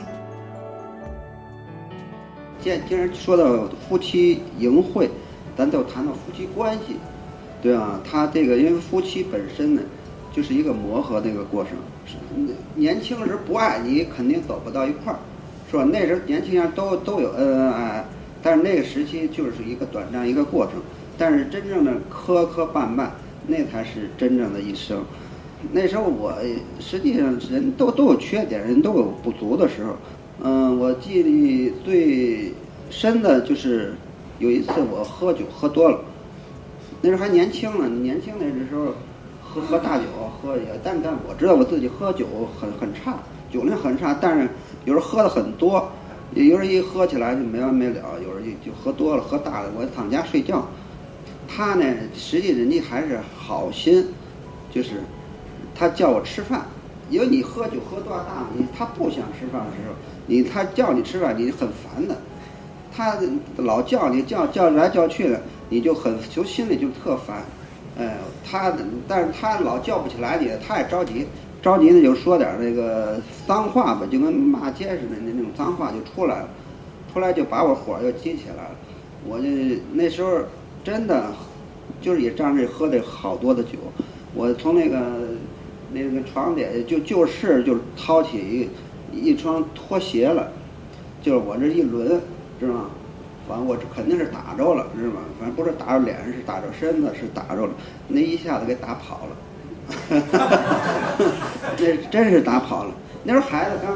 既然说到夫妻营会，咱就谈到夫妻关系，对吧？他这个因为夫妻本身呢，就是一个磨合那个过程。年轻时不爱你，肯定走不到一块儿， 说那时候年轻人都有恩恩爱爱，但是那个时期就是一个短暂一个过程，但是真正的磕磕绊绊，那才是真正的一生。那时候我实际上人都有缺点，人都有不足的时候。我记忆最深的就是有一次我喝酒喝多了，那时候还年轻呢，年轻那时候喝大酒喝也，但我知道我自己喝酒很差，酒量很差，但是有时候喝的很多，有时候一喝起来就没完没了，有时候就喝多了喝大了，我躺家睡觉。他呢，实际人家还是好心，就是他叫我吃饭，因为你喝酒喝多大，他不想吃饭的时候，他叫你吃饭，你很烦的。他老叫你叫来叫去的，你就心里就特烦。但是他老叫不起来你，他也着急呢，就说点那个脏话吧，就跟骂街似的，那种脏话就出来了，出来就把我火又激起来了。我就那时候真的就是也仗着喝了好多的酒，我从那个床底就是掏起一双拖鞋了，就是我这一轮，知道吗？反正我这肯定是打着了，知道吗？反正不是打着脸，是打着身子，是打着了，那一下子给打跑了，那真是打跑了。那时候孩子刚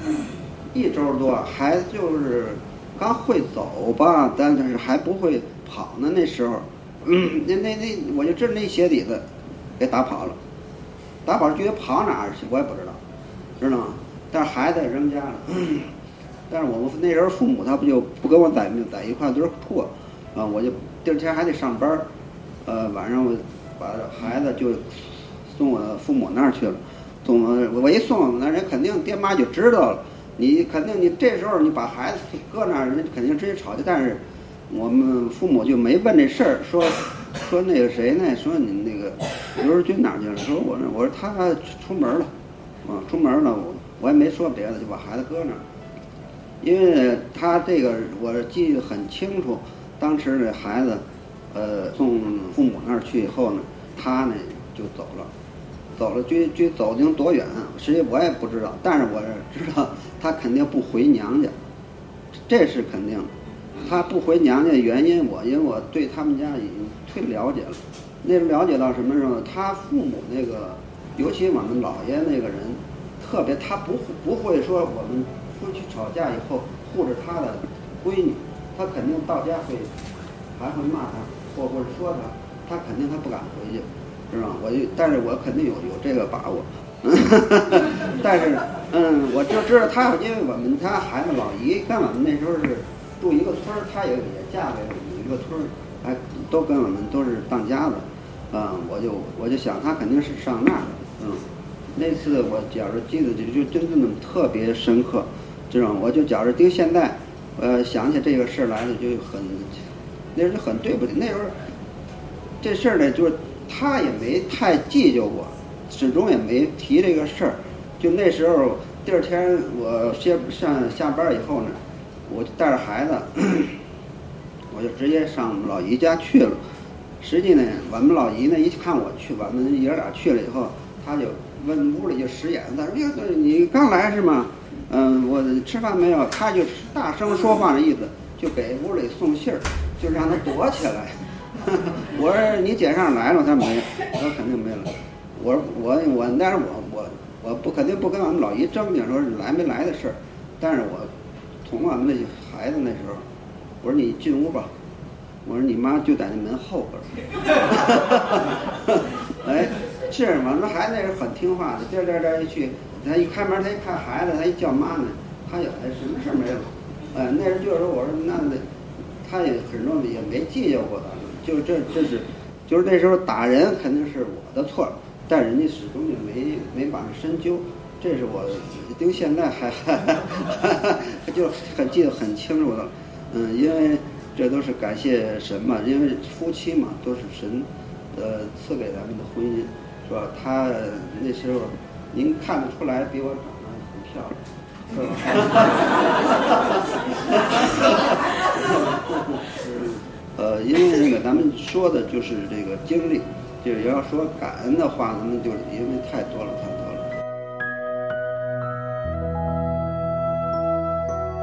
1周多，孩子就是刚会走吧，但是还不会跑呢。那时候，我就知道那鞋底子给打跑了，打跑了，具体跑哪儿去我也不知道，知道吗？但是孩子也扔家了。但是我们那时候父母他不就不跟我在一块堆破，我就第二天还得上班，晚上我把孩子就送我父母那儿去了，我一送那人肯定爹妈就知道了，你这时候你把孩子搁那儿，人肯定直接吵架。但是我们父母就没问这事儿，说那个谁呢？说你那个刘日军哪儿去了？说我说他出门了，出门了，我也没说别的，就把孩子搁那儿。因为他这个我记得很清楚，当时这孩子，送父母那儿去以后呢，他呢就走了，具走经多远，实际我也不知道，但是我知道他肯定不回娘家，这是肯定的。他不回娘家的原因，因为我对他们家已经忒了解了，那时候了解到什么时候？他父母那个，尤其我们姥爷那个人，特别他不会说我们夫妻吵架以后护着他的闺女，他肯定到家还会骂他，或者说他肯定他不敢回去，知道吗？但是我肯定有这个把握，但是我就知道他，因为他孩子老姨跟我们那时候是住一个村儿，他也嫁给一个村儿，还都跟我们都是当家的，我就想他肯定是上那儿的，那次我觉着记得就真正的特别深刻，知道吗？我就觉着就现在，想起这个事儿来了就那时候就很对不起。那时候这事儿呢，就是他也没太计较过，始终也没提这个事儿。就那时候第二天我下班以后呢，我就带着孩子，我就直接上老姨家去了。实际呢，我们老姨呢一看我去，我们爷俩去了以后，他就问屋里就使眼，他说：“你刚来是吗？我吃饭没有？”他就大声说话的意思，就给屋里送信儿，就让他躲起来。我说：“你姐上来了？”他没，他肯定没来。我但是我肯定不跟俺们老姨争讲说来没来的事儿，但是我从俺们那孩子那时候，我说：“你进屋吧。”我说：“你妈就在那门后边。”哎，是我们孩子那时候很听话的，这一去，他一开门，他一看孩子，他一叫妈呢，他也什么事没有。那时候就是说，我说那他也很重也没计较过咱们，就这是，就是那时候打人肯定是我的错，但人家始终就没把深究，这是我到现在还就很记得很清楚的，因为这都是感谢神嘛，因为夫妻嘛都是神，赐给咱们的婚姻，是吧？他那时候您看得出来比我长得很漂亮，是吧？因为那个咱们说的就是这个经历，就是要说感恩的话，咱们就因为太多了。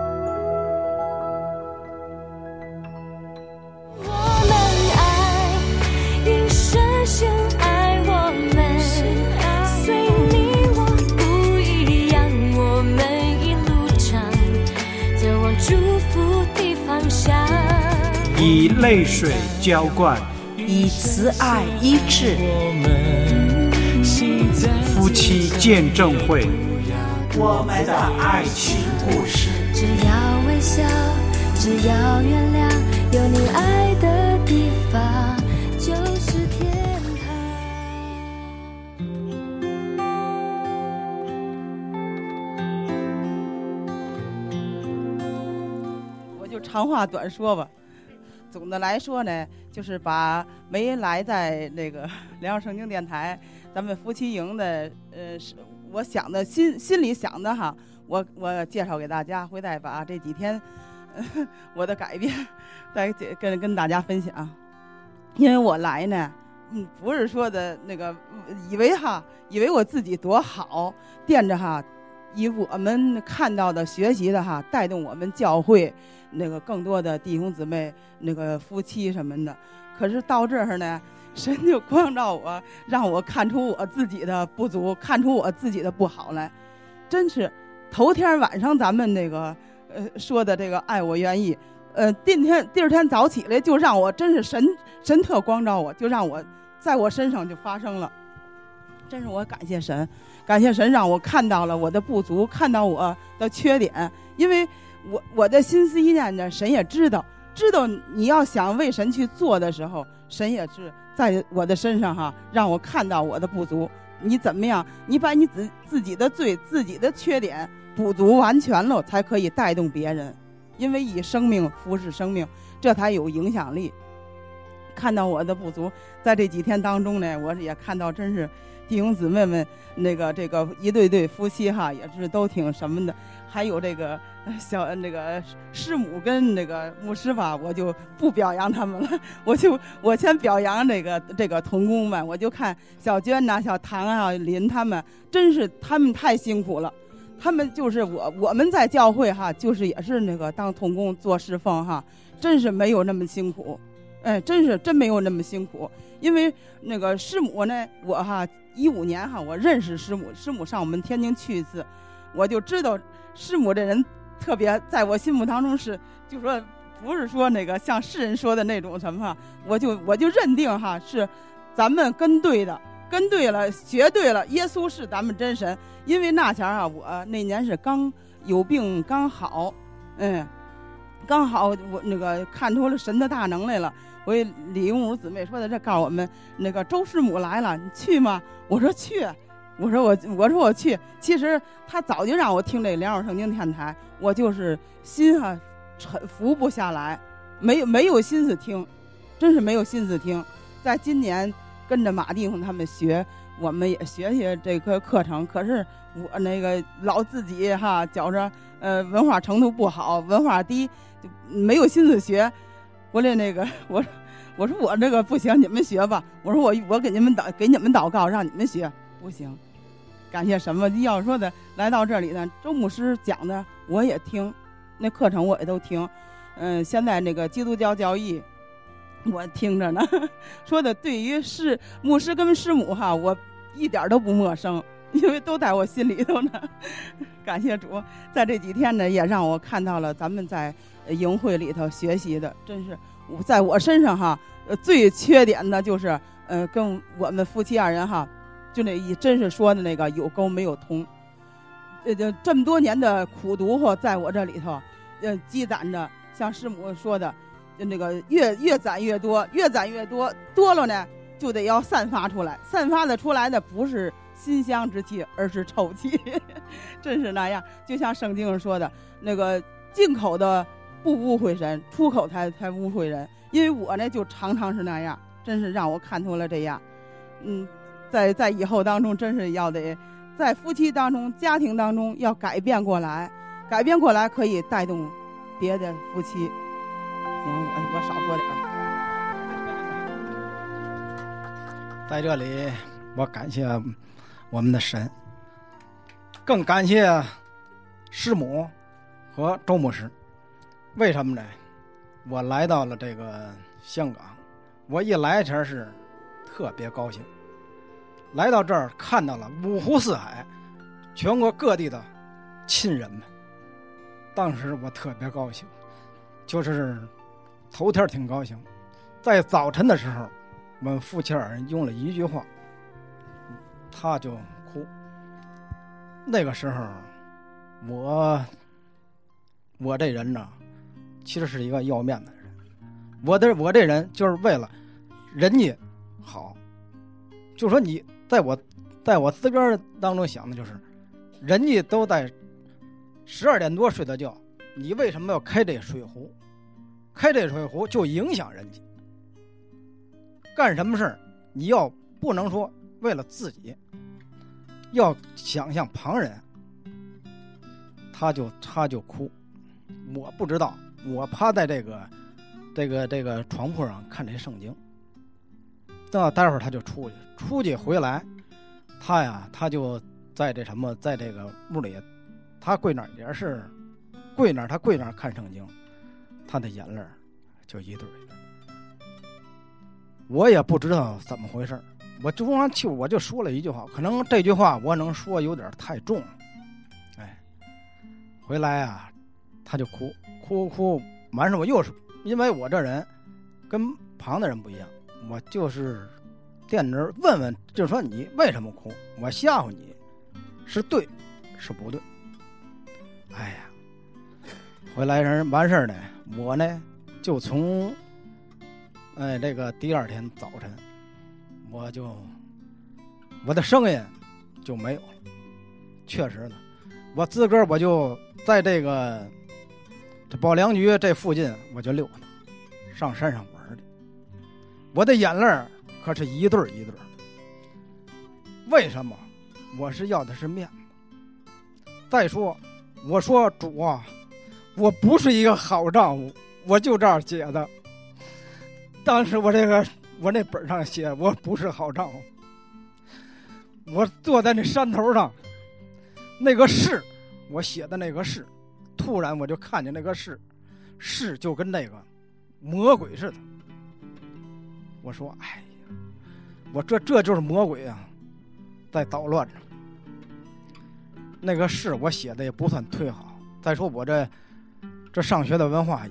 以泪水浇灌， 以慈爱医治。 夫妻见证会， 我们的爱情故事。 只要微笑，只要原谅，有你爱的地方就是天堂。 我就长话短说吧。总的来说呢，就是把没来在那个良友圣经电台咱们夫妻营的我想的心里想的哈，我介绍给大家，回来把这几天我的改变再跟大家分享。因为我来呢，不是说的那个以为我自己多好，惦着哈，以我们看到的学习的哈，带动我们教会那个更多的弟兄姊妹那个夫妻什么的。可是到这儿呢，神就光照我，让我看出我自己的不足，看出我自己的不好来。真是头天晚上咱们那个说的这个爱我愿意，第二天早起来就让我真是神特光照我，就让我在我身上就发生了。真是我感谢神让我看到了我的不足，看到我的缺点。因为我的心思意念呢，神也知道你要想为神去做的时候，神也是在我的身上哈，让我看到我的不足。你怎么样？你把你自己的罪、自己的缺点补足完全了，才可以带动别人。因为以生命服侍生命，这才有影响力。看到我的不足，在这几天当中呢，我也看到真是弟兄姊妹们这个一对夫妻哈，也是都挺什么的。还有这个师母跟那个牧师吧，我就不表扬他们了，我先表扬这个同工们。我就看小娟呐、小唐啊、林他们，真是他们太辛苦了。他们就是我们在教会哈，就是也是那个当同工做侍奉哈，真是没有那么辛苦，真没有那么辛苦。因为那个师母呢，我哈15年哈，我认识师母上我们天津去一次，我就知道师母这人特别，在我心目当中是，就说不是说那个像世人说的那种什么，我就认定哈是咱们跟对了，学对了，耶稣是咱们真神。因为那前啊，我那年是刚有病刚好，刚好我那个看出了神的大能来了。我李永武姊妹说的，这告诉我们那个周师母来了，你去吗？我说去。我说我去。其实他早就让我听这良友圣经电台，我就是心哈服不下来，没有心思听，真是没有心思听。在今年跟着马弟兄他们学，我们也学这个课程，可是我那个老自己哈觉着文化程度不好，文化低，就没有心思学。我说我这个不行，你们学吧。我说我给你们祷告，让你们学，不行。感谢什么？要说的来到这里呢，周牧师讲的我也听，那课程我也都听。现在那个基督教教义我听着呢，说的对于牧师跟师母哈，我一点都不陌生，因为都在我心里头呢。感谢主，在这几天呢，也让我看到了咱们在营会里头学习的，真是在我身上哈，最缺点的就是跟我们夫妻二人哈，就那真是说的那个有沟没有通。这么多年的苦读或在我这里头，积攒着，像师母说的，那个越攒越多，越攒越多，多了呢就得要散发出来，散发的出来的不是馨香之气，而是臭气。真是那样，就像圣经上说的，那个进口的不污秽神，出口才污秽人。因为我呢就常常是那样，真是让我看出了这样。在以后当中，真是要得在夫妻当中、家庭当中要改变过来，可以带动别的夫妻。行，我少说点。 在这里，我感谢我们的神，更感谢师母和周牧师。为什么呢？我来到了这个香港，我一来前是特别高兴，来到这儿看到了五湖四海全国各地的亲人们，当时我特别高兴，就是头天挺高兴，在早晨的时候，我们夫妻二人用了一句话，他就哭。那个时候，我这人呢，其实是一个要面子的人。我这人就是为了人家好，就说你在我自个儿当中想的就是，人家都在12点多睡的觉，你为什么要开这水壶？开这水壶就影响人家。干什么事儿，你要不能说为了自己，要想象旁人。他就哭，我不知道，我趴在这个床铺上看这圣经。等到待会儿他就出去回来，他就在这个屋里，他跪那儿也是跪那儿看圣经，他的眼泪就一对一对。我也不知道怎么回事，我就说了一句话，可能这句话我能说有点太重了。回来啊，他就哭，完事我又是因为我这人跟旁的人不一样，我就是惦着问问，就说你为什么哭？我吓唬你，是对是不对？哎呀，回来人完事呢，我呢就从这个第二天早晨，我的声音就没有了。确实呢，我自个儿我就在这保良局这附近我就溜达，上山上玩去。我的眼泪可是一对一对。为什么？我是要的是面子。再说，我说主啊，我不是一个好丈夫，我就这样写的。当时我那本上写我不是好丈夫。我坐在那山头上，那个誓，我写的那个誓，突然我就看见那个誓就跟那个魔鬼似的。我说哎呀，我这就是魔鬼啊，在捣乱着。那个誓我写的也不算忒好。再说我这上学的文化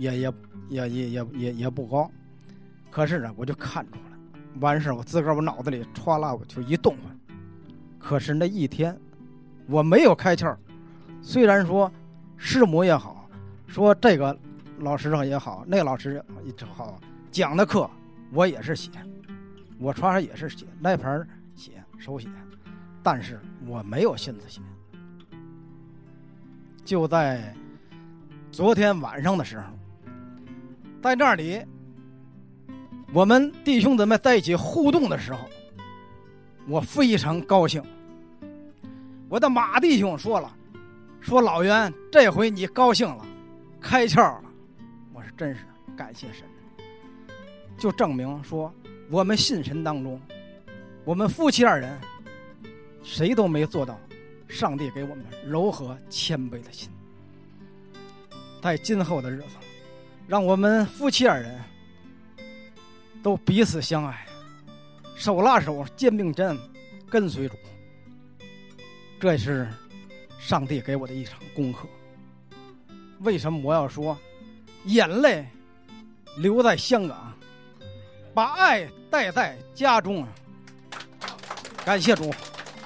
也不高，可是呢我就看出来，完事我自个儿我脑子里歘啦我就一动唤。可是那一天我没有开窍，虽然说师母也好，说这个老师也好，那个老师也好，讲的课我也是写，我刷上也是写，那盘写手写，但是我没有心思写。就在昨天晚上的时候，在那里我们弟兄姊妹在一起互动的时候，我非常高兴。我的马弟兄说了，说老袁这回你高兴了，开窍了。我是真是感谢神，就证明说我们信神当中，我们夫妻二人谁都没做到上帝给我们柔和谦卑的心。在今后的日子，让我们夫妻二人都彼此相爱，手拉手，肩并肩，跟随主。这是上帝给我的一场功课。为什么我要说眼泪留在香港，把爱带在家中啊？感谢主。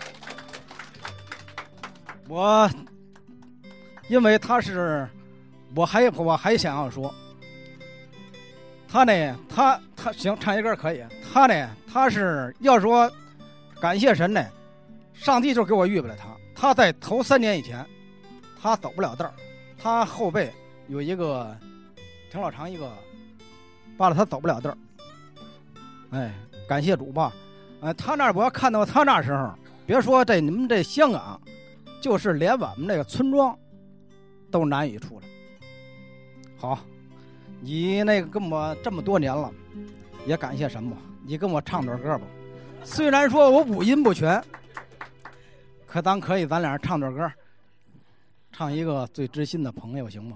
我因为他是，我还想要说，他呢，他行，唱一歌可以。他呢，他是要说感谢神呢，上帝就给我预备了他。他在头3年以前，他走不了道，他后背有一个挺老长一个罢了，他走不了道。哎，感谢主吧。他那我要看到他那时候，别说你们这香港，就是连我们这个村庄都难以出来。好，你那个跟我这么多年了，也感谢神吧，你跟我唱段歌吧。虽然说我五音不全，可咱俩唱段歌，唱一个最知心的朋友行吗？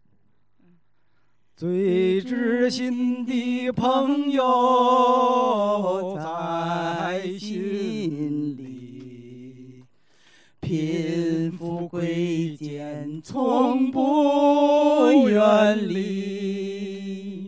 最知心的朋友在心里，贫富贵贱从不远离。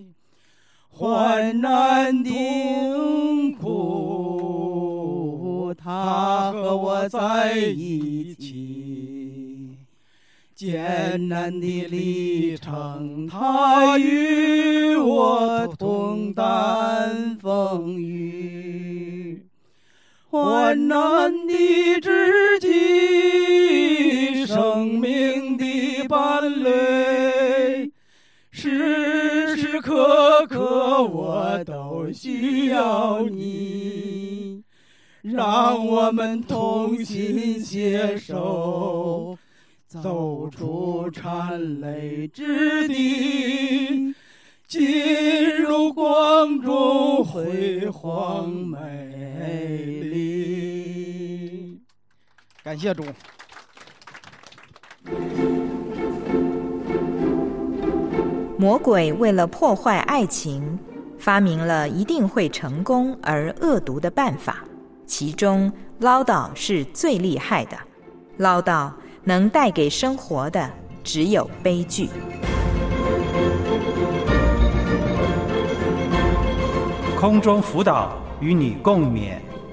他和我在一起，艰难的历程，他与我同担风雨，患难的知己，生命的伴侣，时时刻刻我都需要你，让我们同心携手，走出缠累之地，进入光中辉煌美丽。感谢主。 魔鬼为了破坏爱情，发明了一定会成功而恶毒的办法，其中唠叨是最厉害的。唠叨能带给生活的只有悲剧。 空中辅导与你共勉。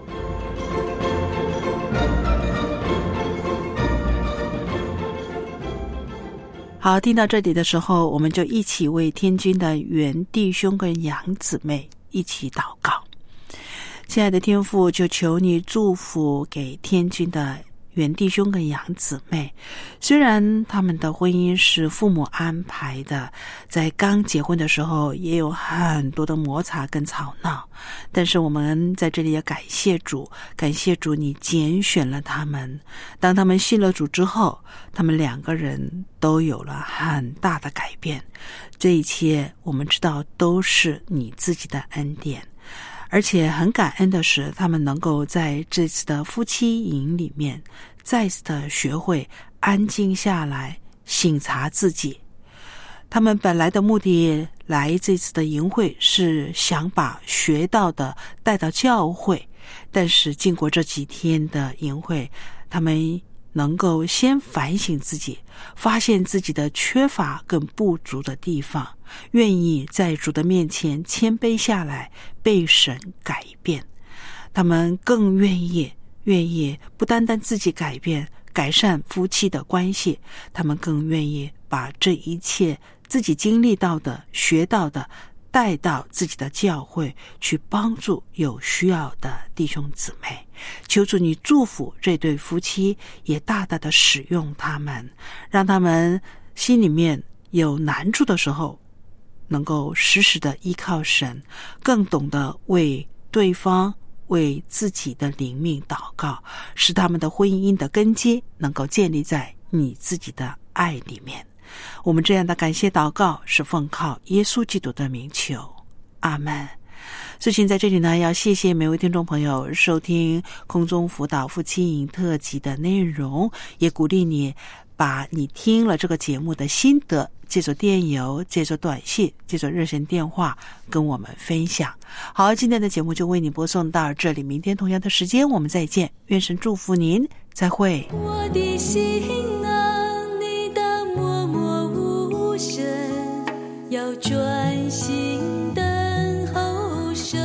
好，听到这里的时候，我们就一起为天君的原弟兄跟杨姊妹一起祷告。亲爱的天父，就求你祝福给天君的原弟兄跟杨姊妹，虽然他们的婚姻是父母安排的，在刚结婚的时候也有很多的摩擦跟吵闹，但是我们在这里也感谢主，感谢主你拣选了他们。当他们信了主之后，他们两个人都有了很大的改变，这一切我们知道都是你自己的恩典。而且很感恩的是，他们能够在这次的夫妻营里面再次的学会安静下来，省察自己。他们本来的目的来这次的营会是想把学到的带到教会，但是经过这几天的营会，他们能够先反省自己，发现自己的缺乏跟不足的地方，愿意在主的面前谦卑下来，被神改变。他们更愿意不单单自己改变，改善夫妻的关系，他们更愿意把这一切自己经历到的、学到的带到自己的教会去，帮助有需要的弟兄姊妹。求主你祝福这对夫妻，也大大的使用他们，让他们心里面有难处的时候能够时时的依靠神，更懂得为对方为自己的灵命祷告，使他们的婚姻的根基能够建立在你自己的爱里面。我们这样的感谢祷告是奉靠耶稣基督的名求，阿们。所以在这里呢，要谢谢每位听众朋友收听空中辅导夫妻营特辑的内容，也鼓励你把你听了这个节目的心得借着电邮、借着短信、借着热线电话跟我们分享。好，今天的节目就为你播送到这里，明天同样的时间我们再见，愿神祝福您，再会。 我的心啊，你的默默无声，要专心等候神。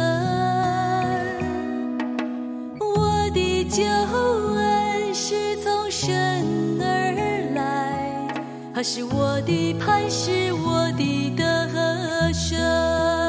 我的救恩是从神而来，他是我的磐石，我的得胜。